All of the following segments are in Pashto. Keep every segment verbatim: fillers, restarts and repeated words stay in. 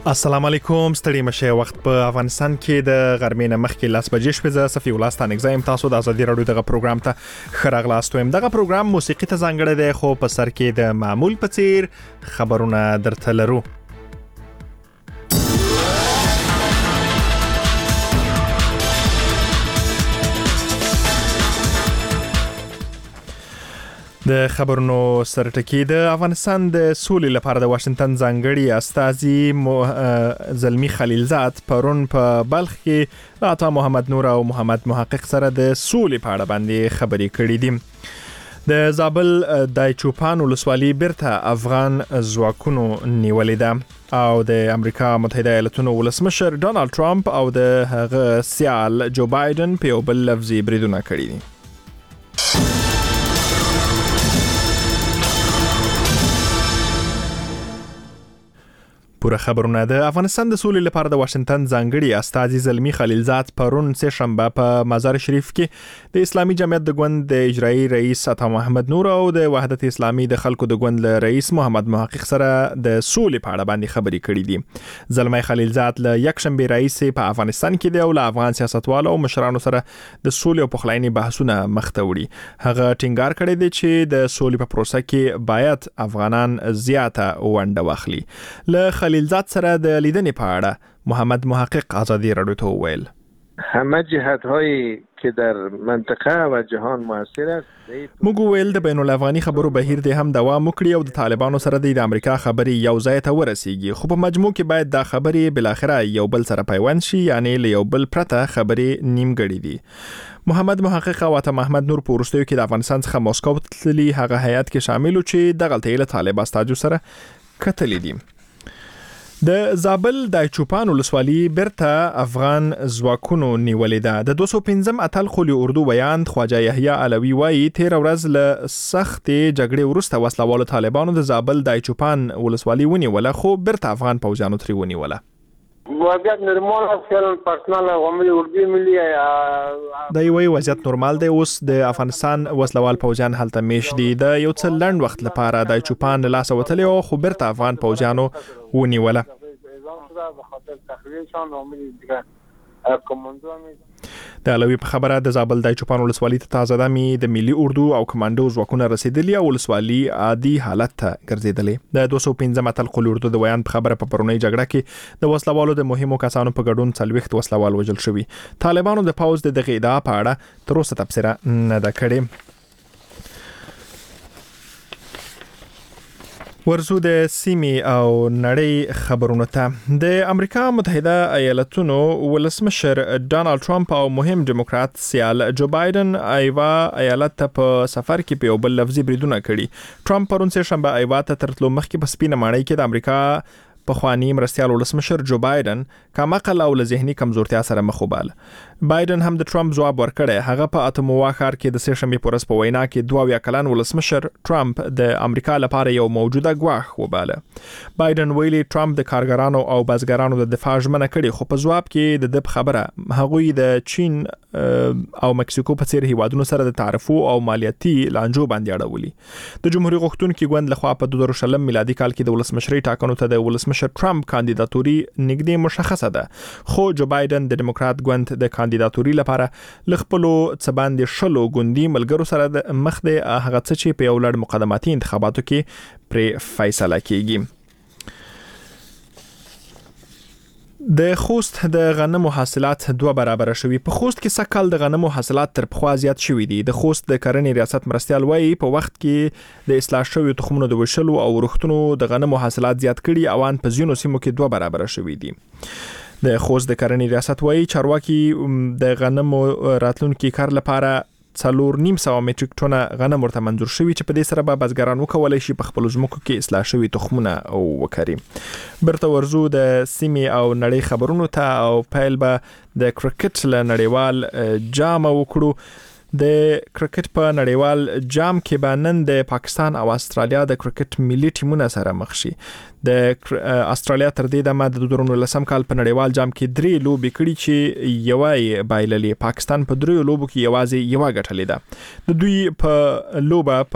السلام علیکم ستړي مشه وخت په افغانستان کې د غرمې نه مخکې لاس بجې شپې ز صفي ولستان اگزایم تاسو د ازادي رادیو دغه پروګرام ته خراغلاستو يم دغه پروګرام موسیقي ته ځانګړی دی خو په سر کې د معمول په څیر خبرونه درته لرو. د خبرونو سرټکی د افغانستان د سولې لپاره د واشنگټن ځانګړي استازي زلمی خلیلزاد پرون په بلخ کې عطا محمد نور او محمد محقق سره د سولې په اړه باندې خبرې کړې دي. د زابل د چوپان ولسوالۍ برته افغان ځواکونو نیولې ده او د امریکا متحده ایالاتونو ولسمشر ډونالد ټرمپ او د هغه سیال جو بایدن په یو بل لفظي بریدونه کړي دي. پوره خبرونه د افغانستان د سولې لپاره د واشنگټن ځانګړي استازي زلمی خلیلزاد پرون سه شنبه په مزار شریف کې د اسلامي جمعیت د ګوند د اجرایی رئیس عطا محمد نور او د وحدت اسلامي د خلکو د ګوند له رئیس محمد محقق سره د سولې په اړه باندې خبرې کړې دي. زلمی خلیلزاد له یک شنبه رئیس په افغانستان کې دی او له افغان سیاستوالو او مشرانو سره د سولې او پخلاینې بحثونه مخ ته وړي. هغه ټینګار کړی دی چې د سولې په پروسه کې باید افغانان زیاته ونډه واخلي. له خلیلزاد سره د لیدنې په اړه محمد محقق ازادي رادیو ته وویل همه جهت‌هایی که در منطقه و جهان موثر است. موږ ویل د بین الافغاني خبرو بهیر د هم دوام وکړي او د طالبانو سره د امریکا خبرې یو ځای ته ورسیږي خو په مجموع کې باید دا خبرې بل اخره یو بل سره پیوند شي یعنی له یو بل پرته خبرې نیمګړې دي. محمد محقق او عطا محمد نور په وروستیو کې د افغانستان څخه مسکو تللي هغه هیئت کې شامل و چې د غلطۍ له طالب استازو سره کتلې دي. د زابل د چوپان ولسوالۍ برته افغان ځواکونو نیولې ده. د دوه سوه پنځم اتل خولي اردو بیان خواجه یحیی علوی وایي تیر ورځ له سختې جګړې وروسته وسلوالو طالبانو د زابل د چوپان ولسوالۍ ونیوله خو برته افغان پوځیانو ترې ونیوله. وضعیت نرمال است فعلا پرسنل عوامل اردوی ملی دا یوې وضعیت نورمال دی. اوس د افغانستان وسلوال پوځیان هلته میش دي. د یو څه لنډ وخت لپاره د چوپان لاس وتلی او خو برته افغان پوځیانو ونیوله. د علوی په خبره د زابل د چوپان ولسوالۍ ته تازه دمي د ملي اردو او کمانډو ځواکونه رسیدلی او ولسوالۍ عادي حالت ته ګرځیدلې. د دوه سوه پنځم اتل خولي اردو د بیان په خبره په پرونی جګړه کې د وسلوالو د مهمو کسانو په ګډون څلويخت وسلوال وژل شوي. طالبانو د پاوز د دغه ادعا په اړه تر اوسه تبصره نه ده کړې. ورزو د سیمې او نړۍ خبرونه ته د امریکا متحده ایالاتونو ولسمشر ډونالد ټرمپ او مهم ډیموکرات سیال جو بایدن ایوا ایالت ته په سفر کې په یو بل لفظي بریدونه کړي. ټرمپ پرون سه شنبه ایوا ته ترتلو مخکې په سپینه ماڼۍ کې د امریکا په خوانی مرستيال ولسمشر جو بایدن کماقل او له ذهني کمزورتیا سره مخ وبال. بایدن هم د ټرمپ جواب ورکړی. هغه په اتموا ښار کې د سه شنبه پورس په وینا کې دوه ویا کلن ولسمشر ټرمپ د امریکا لپاره یو موجوده ګواښ وباله. بایدن ویلي ټرمپ د کارګرانو او بازګرانو د دفاع ژمنه کړې خو په جواب کې د د خبره هغوی د چین او مکسیکو په څیر هیوادونو سره د تعرفو او مالیاتي لانجو باندې اړولي. د جمهوریت غوښتونکو ګوند لخوا په دوه زره شلم میلادي کال کې د ولسمشرۍ ټاکنو ته د ولسمشر ټرمپ کاندیداتوري نږدې مشخصه ده خو جو بایدن د ډیموکرات ګوند د کاندیداتوري لپاره لخپلو څباندې شلو ګوندي ملګرو سره د مخ د هغه څه چې په یو لړ مقدماتي انتخاباتو کې پر فیصله کیږي. د خوست د غنمو حاصلات دوه برابر شوي. په خوست کې سکهال د غنمو حاصلات تر پخوا زیات شوي دي. د خوست د کرنې ریاست مرستيال وایي په وخت کې د اصلاح شوی تخمونو د وشلو او ورښتونو د غنمو حاصلات زیات کړي اوان په ځینو سیمو کې دوه برابر شوي دي. د خوست د کرنې ریاست وایي چارواکي د غنمو راتلونکي کار لپاره څلور نیم سوه میټریک ټنه غنم ورته منظور شوي چې په دې سره به بزګران وکولای شي په خپل ځمکو کې اصلاح شوي تخمونه او وکړي. برته ورزو د سیمې او نړۍ خبرونو ته او پیل به د کرکټ له نړیوال جام وکړو. د کرکټ په نړیوال جام کې به نن د پاکستان او استرالیا د کرکټ ملي ټیمونه سره مخ شي. د استرالیا تر دې دمه د دوه زره لسم کال په نړیوال جام کې درې لوبې کړې چې یو یې بایللې. پاکستان په دریو لوبو کې یوازې یو غټلې ده. د دوی په لوبه په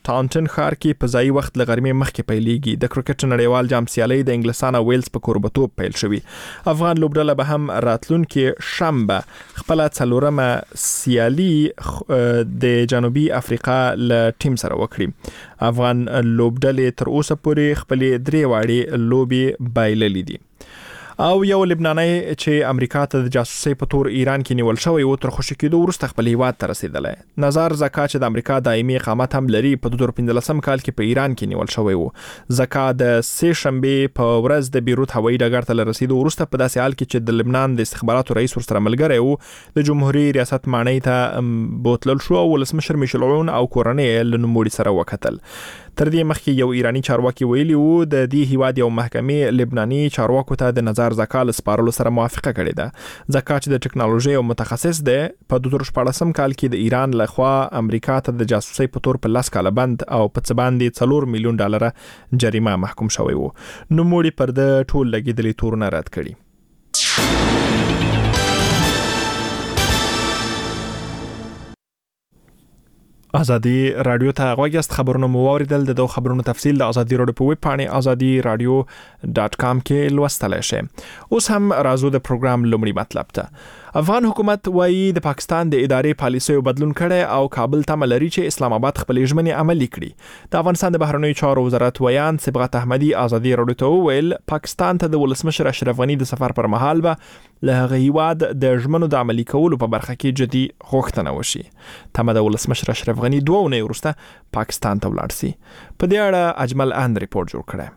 ټاونټن ښار کې په ځای وخت لغرمې مخکې پیلېږي. د کرکټ نړیوال جام سیالي د انګلستان او ویلز په کوربتوب پیل شوی. افغان لوبډله به هم راتلونکي شنبه خپل څلورمه سیالي د جنوبي افریقا له ټیم سره وکړي. افغان لوبډلې تر اوسه پورې خپل درې واړې لوبي بایللې دي. او یو لبناني چې امریکا ته د جاسوسي په تور ایران کې نیول شوی او تر خوشی کېدو وروسته خپل هیواد ته رسیدلی. نظر زکا چې د امریکا دایمي اقامت هم لري په دوه زره پنځلسم کال کې په ایران کې نیول شوی وو. زکا د سه شنبه په ورځ د بیروت هوایي ډګر ته رسیدو وروسته په داسې حال کې چې د لبنان د استخباراتو رئیس ورسره ملګری وو د جمهوریت ریاست مانی ته بوتلل شو او ولسمشر میشل عون او کورنۍ له نوموړي سره وکتل. تر دې مخکې یو ایرانی چارواکي ویلي وو د دې هیواد یو محکمې لبناني چارواکو ته د نظر زکا له سپارلو سره موافقه کړې ده. زکا چې د ټکنالوژي او متخصص دی په دوه زره شپاړسم کال کې د ایران لخوا امریکا ته د جاسوسي په تور په لاس کاله بند او په څه باندې څلور میلیون ډالر جریمه محکوم شوی وو. نوموړي پر د ټول لګیدلې تورونه رد کړي. ازادي رادیو ته غوږیاست. خبرونه مو واوریدل. د دوه خبرونو تفصیل د ازادي رادیو په ویب پاڼه ازادي رادیو ډاټ کام کې لوستلای شئ. اوس هم راځو د پروګرام لومړی مطلب ته. افغان حکومت وايي د پاکستان د ادارې پالیسیو بدلون کړي او کابل ته ملري چې اسلام آباد خپل ژمنې عملي کړي. د افغانستان د بهرنیو چارو وزارت ویان صبغت احمدي ازادي رادیو ته وویل پاکستان ته د ولسمشر اشرف غني د سفر پر مهال به له هغه هیواد د ژمنو د عملي کولو په برخه کې جدي غوښتنه وشي. تمه د ولسمشر اشرف غني دوه اونۍ وروسته پاکستان ته ولاړ سي. په دې اړه اجمل اند ریپورت جوړ کړی.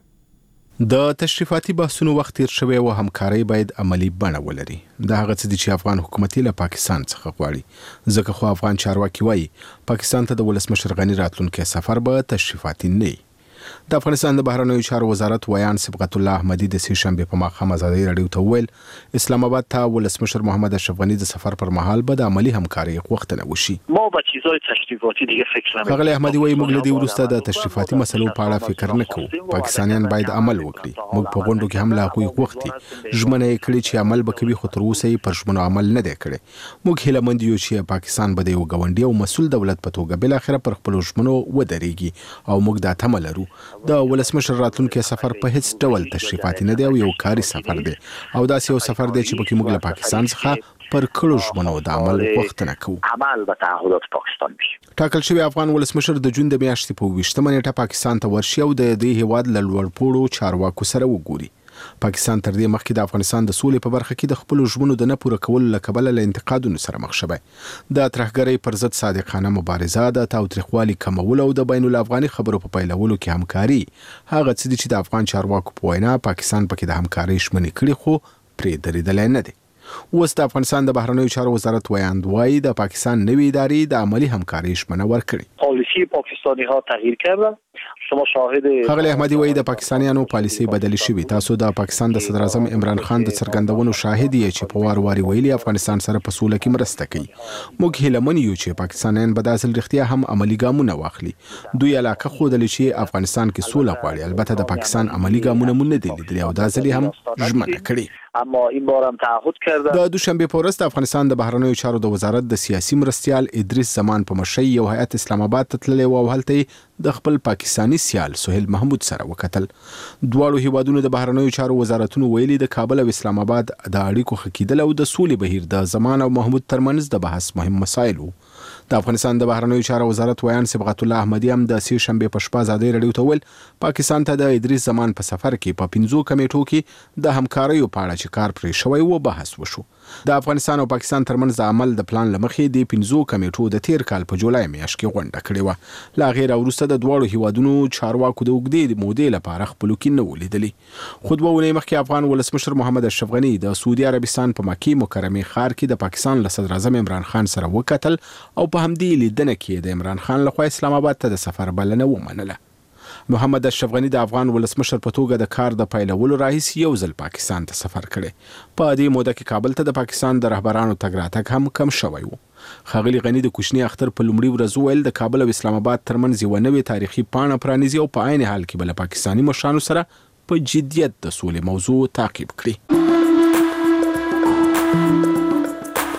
د تشریفاتي بحثونو وخت تیر شوی او همکاري باید عملی بڼه ولري. دا هغه څه دي چې افغان حکومت له پاکستان څخه غواړي. ځکه خو افغان چارواکي وایي پاکستان ته د ولسمشر غني راتلونکي سفر به تشریفاتي نه وي. د افغانستان د بهرنیو چارو وزارت ویان صبغت الله احمدي د سه شنبه په ماښام ازادي رادیو ته ویل اسلام آباد ته ولسمشر محمد اشرف غني د سفر پر مهال به د عملی همکاري غوښتنه وشي. ما به چیزای تشریفاتی دیگه فکر نمی‌کنم. خغل احمدي وایي موږ له دې وروسته د تشریفاتي مسلو په اړه فکر نه کوو. پاکستانیان باید عمل وکړي. موږ په غونډو کې هم لا کوئی غوښتي ژمنه یې کړې چې عمل به کوي خو تر اوسه یې پر ژمنو عمل نه دی کړی. موږ هیله مند یو چې پاکستان به د یو غونډي او مسؤل دولت په توګه بل اخره پر خپل ژمنو ودرېږي او موږ دا تمه لرو. د ولسمشر راتلونکي سفر په هیڅ ډول تشریفاتي نه دی او یو کاري سفر دی او داسې یو سفر دی چې پکې موږ له پاکستان څخه پر کړو ژمنو د عمل غوښتنه کوو. عمل به تعهدات پاکستان بشي. ټاکل شوی افغان ولسمشر د جون د میاشتې په ویشتمه نیټه پاکستان ته ورشي او د دې هیواد له لوړپوړو چارواکو سره وګوري. پاکستان تر دې مخکې د افغانستان د سولې په برخه کې د خپل ژمنو د نه پوره کولو له کبله له انتقادونو سره مخ شوی. د ترهګرۍ پر ضد صادقانه مبارزه، د تاوتریخوالي کمولو او د بین الافغاني خبرو په پیلولو کې همکاري هغه څه دي چې د افغان چارواکو په وینا پاکستان پکې د همکارۍ ژمنې کړې خو پرې درېدلی نه دی. اوس د افغانستان د بهرنیو چارو وزارت ویاند وایي د پاکستان نوې ادارې د عملی همکارۍ ژمنه ورکړې. پالیسی پاکستانی ها تغییر کردن. شما شاهد خغل احمدي وایي د پاکستانیانو پالیسي بدلی شوې. تاسو د پاکستان د صدر اعظم عمران خان د څرګندونو شاهد یې چې په وار واري ویلي افغانستان سره په سوله کې مرسته کوي. موږ هیله من یو چې پاکستانیان به د اصل رښتیا هم عملی ګامونه واخلي. دوی علاقه خوده چې افغانستان کې سوله غواړي. البته د پاکستان عملی ګامونه مونږ نه دي لیدلي او دا ځلې هم ژمنه کړې. اما این بار هم تعهد کرده. د دوشنبه په ورځ د افغانستان د بهرنیو چارو د وزارت د سیاسي مرستیال ادریس زمان په مشرۍ یو هیئت اسلام آباد ته تللی او هلته د خپل پاکستانی سیال سهیل محمود سره وکتل. دواړو هیوادونو د بهرنیو چارو وزارتونو ویلي د کابل او اسلام آباد د اړیکو ښه کېدل او د سولې بهیر د زمان او محمود ترمنځ د بحث مهم مسایل وو. د افغانستان د بهرنیو چارو وزارت ویان صبغت الله احمدي هم د سه شنبه په شپه ازادي رادیو ته ویل پاکستان ته د ادریس زمان په سفر کې په پنځو کمیټو کې د همکاریو په اړه چې کار پرې شوی و بحث وشو. د افغانستان او پاکستان ترمنځ د عمل د پلان لمخې د پنځو کمیټو د تیر کال په جولای میاشت کې غونډه کړې و. لا غیر وروسته د دواړو هیوادونو چارواکو د اوږدې مودې لپاره خپلو کې نه ولیدلي. خو دوه اونۍ مخکې افغان ولسمشر محمد اشرف غني د سعودي عربستان په مکې مکرمې ښار کې د پاکستان له صدر اعظم عمران خان سره وکتل او په همدې لیدنه کې د عمران خان لخوا اسلام آباد ته د سفر بلنه ومنله. محمد اشرف غني د افغان ولسمشر په توګه د کار د پیلولو راهیسې یو ځل پاکستان ته سفر کړی. په دې موده کې کابل ته د پاکستان د رهبرانو تګ راتګ هم کم شوی و. ښاغلي غني د کوچني اختر په لومړي ورځ ویل د کابل او اسلام آباد ترمنځ یوه نوې تاریخي پاڼه پرانیزي او په عین حال کې به له پاکستاني مشرانو سره په جدیت د سولې موضوع تعقیب کړي.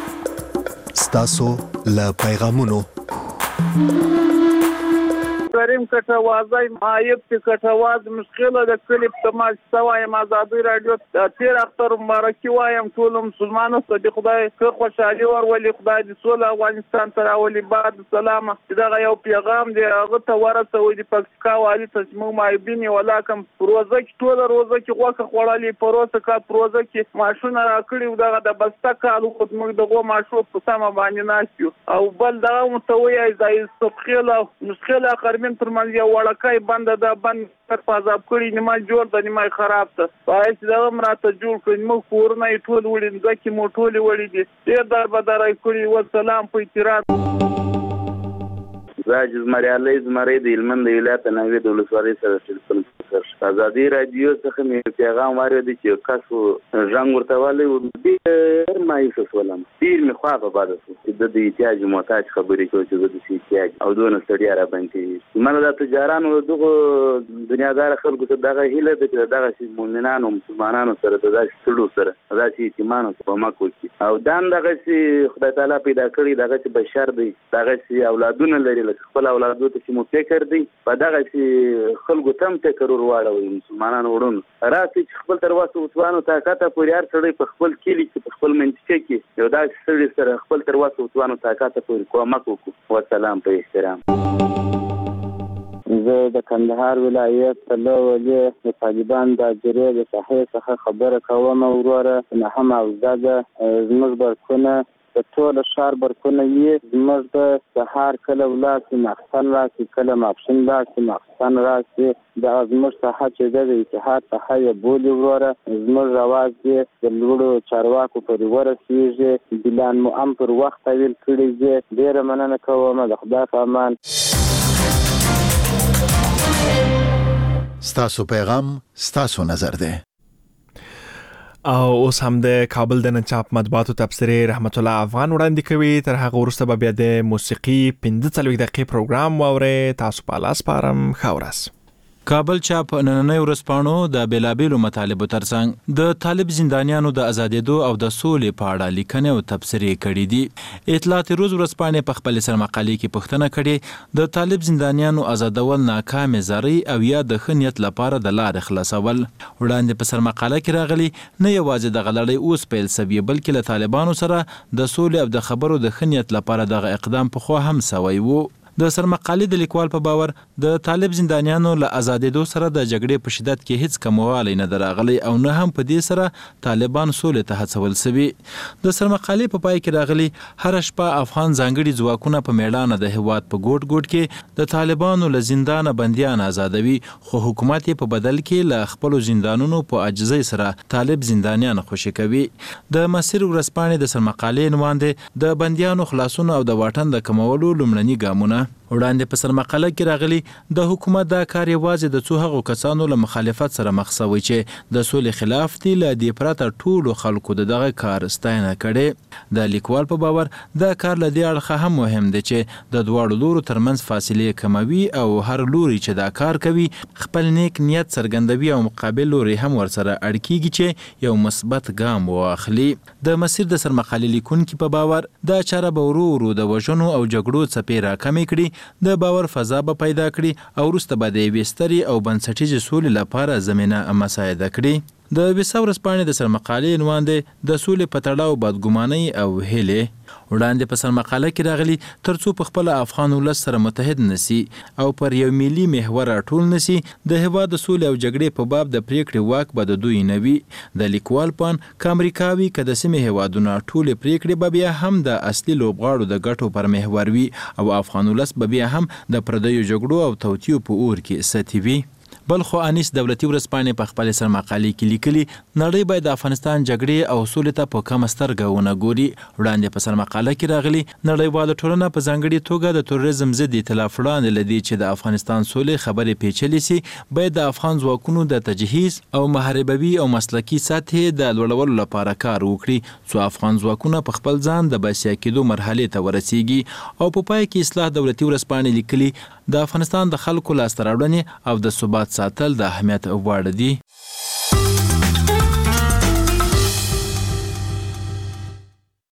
ستاسو له پیغامونو برای کریم کټوازی معایب چې کټواز مشکله د کلیپ تماش سوایم آزادی رادیو تیر اختر مبارکي وایم ټول مسلمانانو ته د خدای ښه خوشحالي ورولي خدای دې سوله افغانستان ته راولي بعد سلام چې دغه یو پیغام دی هغه ته ورسوي د پکتیکا والي ته چې موږ معایبین ولا کوم پروژه کې ټوله روزه کې غوښه خوړلې پروسه کا پروژه کې ماشونه راکړي دغه د بسته کالو خود موږ دغه ماشو په سم باندې ناشيو او بل دا متوي ځای سبخيله مشکله قرمن پر منځ یو وړکای بند د بند پر پازاب کړي نیمه جوړ د نیمه خراب ته پای چې دا مراته جوړ کړي موږ کورونه ټول وړي ځکه مو ټول وړي دي ډیر در بدرای کړي و سلام په اعتراض زاج زمریالي زمری د علمند ولایت نوې د ولسوالۍ سره تلفون سره آزادي رادیو څخه مې پیغام وارد چې کاسو ژوند ورته والي ډیر مایوس ولم ډیر مې خوا په باد چې د دې احتیاج محتاج خبرې کوي چې د دې احتیاج او دونه ستړیا را باندې منه د تجارانو دغه دنیادار خلکو ته دغه هیله د دغه مؤمنانو مسلمانانو سره د دغه ستړو سره دغه ایمان په مکو کې او دان دغه چې خدای تعالی پیدا کړی دغه چې بشر دی دغه چې اولادونه لري خپل اولادو ته چې مو فکر دی په دغه چې خلکو تم فکر ورواړوي مسلمانانو وړون راځي چې خپل تر واسه وتوانو طاقت پورې هر سړی په خپل کلی کې په خپل منطقه کې یو داسې سړی سره خپل تر واسه وتوانو طاقت پورې کومک وکړو والسلام په احترام. زه د کندهار ولایت له ولې د طالبان د جریه د صحیح څخه خبره کوم وروره نه هم او زده زموږ برکونه د ټول شهر برکونه یې زموږ د سهار کله ولاسي مخسن راسي کله ماپښین راسي مخسن راسي د زموږ څخه چې د اتحاد څخه یې بولي وروره زموږ رواج یې د لوړو چارواکو پورې ورسېږي بلان مو هم پر وخت طویل کړي دي ډېره مننه کوم د خدای په امان. ستاسو پیغام ستاسو نظر دی. او اوس هم د کابل د ننچاپ مطبوعاتو تبصرې رحمت الله افغان وړاندې کوي تر هغه وروسته به بیا د موسیقي پنځه څلوېښت دقیقې پروګرام واورئ. تاسو په لاس سپارم ښه ورځ. کابل چاپ نننۍ ورځپاڼو د بیلابیلو مطالبو ترڅنګ د طالب زندانیانو د ازادېدو او د سولې په اړه لیکنې او تبصرې کړي دي. اطلاعات روز ورځپاڼې په خپل سرمقالې کې پوښتنه کړې د طالب زندانیانو آزادول ناکام زری او یا د ښه نیت لپاره د لارې خلاصول. وړاندې په سرمقاله کې راغلي نه یوازې دغه لړۍ اوس پیل سوي بلکې له طالبانو سره د سولې او د خبرو د ښه نیت لپاره دغه اقدام پخوا هم سوی و. د سرمقالې د لیکوال په باور د طالب زندانیانو له آزادېدو سره د جګړې په شدت کې هیڅ کموالی نه راغلی او نه هم په دې سره طالبان سولې ته هڅول سوي. د سرمقالې په پای کې راغلي هر شپه افغان ځانګړي ځواکونه په میړانه د هیواد په ګوټ ګوټ کې د طالبانو له زندانه بندیان آزادوي خو حکومت په بدل کې له خپلو زندانونو په عاجزۍ سره طالب زندانیان خوشي کوي. د مسیر ورځپاڼې د سرمقالې عنوان دی د بندیانو خلاصون او د واټن د کمولو لومړني ګامونه. وړاندې په سرمقاله کې راغلي د حکومت دا کار یوازې د څو هغو کسانو له مخالفت سره مخ شوی چې د سولې خلاف دي له دې پرته ټولو خلکو د دغه کار ستاینه کړې. د لیکوال په باور دا کار له دې اړخه هم مهم دی چې د دواړو لورو ترمنځ فاصلې کموي او هر لوري چې دا کار کوي خپل نیک نیت څرګندوي او مقابل لوري هم ورسره اړ کیږي چې یو مثبت ګام واخلي. د مسیر د سرمقالې لیکونکي په باور دا چاره به ورو ورو د وژنو او جګړو څپې راکمې کړي د باور فضا به پیدا کړي او وروسته به د یوې سترې او بنسټیزې سولې لپاره زمینه مساعده کړي. د ویسا ورځپاڼې د سرمقالې عنوان دی د سولې په تړاو بدګمانۍ او هیلې. وړاندې په سرمقاله کې راغلي ترڅو په خپل افغان ولس سره متحد نسی او پر یو ملي محور راټول نسی د هیواد د سولې او جګړې په باب د پریکړې واک به د دوی نه وي. د لیکوال پان که امریکاوي که د سیمې هیوادونه ټولې پریکړې به بیا هم د اصلي لوبغاړو د ګټو پر محور وي او افغان ولس به بیا هم د پردیو جګړو او توطیو په اور کې ستی وي. بل خو انیس دولتي ورځپاڼې په خپل سرمقالې کې لیکلي نړۍ باید د افغانستان جګړې او سولې ته په کمه سترګه ونه ګوري. وړاندې په سرمقاله کې راغلي نړیواله ټولنه په ځانګړي توګه د تروریزم ضد ایتلاف وړاندې لدی چې د افغانستان سولې خبرې پیچلې سي باید د افغان ځواکونو د تجهیز او محاربوي او مسلکي سطحې د لوړولو لپاره کار وکړي څو افغان ځواکونه په خپل ځان د بسیا کېدو مرحلې ته ورسیږي. او په پای کې اصلاح دولتي ورځپاڼې لیکلي د افغانستان د خلکو لاسته راوړنې او د ثبات ساتل د اهمیت وړ دي.